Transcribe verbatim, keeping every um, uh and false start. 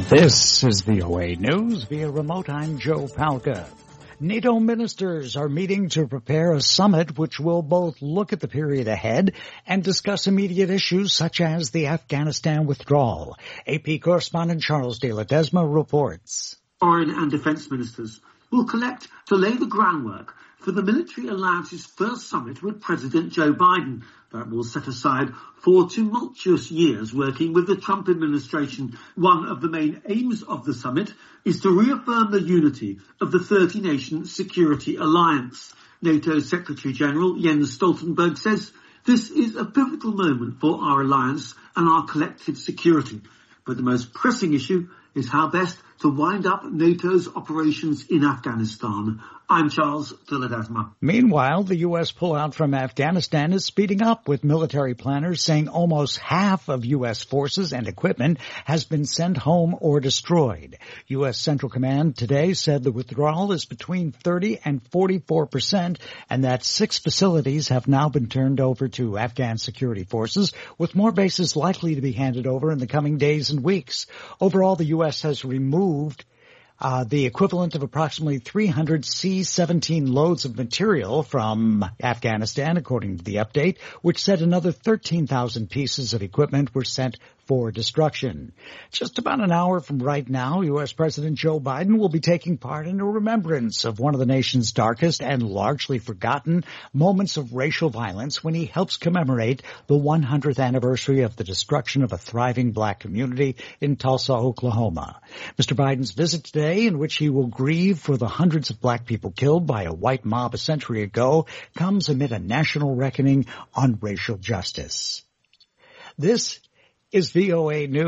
This is V O A News via remote. I'm Joe Palca. NATO ministers are meeting to prepare a summit which will both look at the period ahead and discuss immediate issues such as the Afghanistan withdrawal. A P correspondent Charles de Ledesma reports. Foreign and defence ministers will collect to lay the groundwork for the military alliance's first summit with President Joe Biden that will set aside four tumultuous years working with the Trump administration. One of the main aims of the summit is to reaffirm the unity of the thirty-nation security alliance. NATO Secretary General Jens Stoltenberg says this is a pivotal moment for our alliance and our collective security. But the most pressing issue is how best to wind up NATO's operations in Afghanistan. I'm Charles de Ledesma. Meanwhile, the U S pullout from Afghanistan is speeding up, with military planners saying almost half of U S forces and equipment has been sent home or destroyed. U S Central Command today said the withdrawal is between thirty and forty-four percent and that six facilities have now been turned over to Afghan security forces, with more bases likely to be handed over in the coming days and weeks. Overall, the U S has removed Uh, the equivalent of approximately three hundred C seventeen loads of material from Afghanistan, according to the update, which said another thirteen thousand pieces of equipment were sent for destruction. Just about an hour from right now, U S President Joe Biden will be taking part in a remembrance of one of the nation's darkest and largely forgotten moments of racial violence when he helps commemorate the one hundredth anniversary of the destruction of a thriving black community in Tulsa, Oklahoma. Mister Biden's visit today, in which he will grieve for the hundreds of black people killed by a white mob a century ago, comes amid a national reckoning on racial justice. This is V O A News.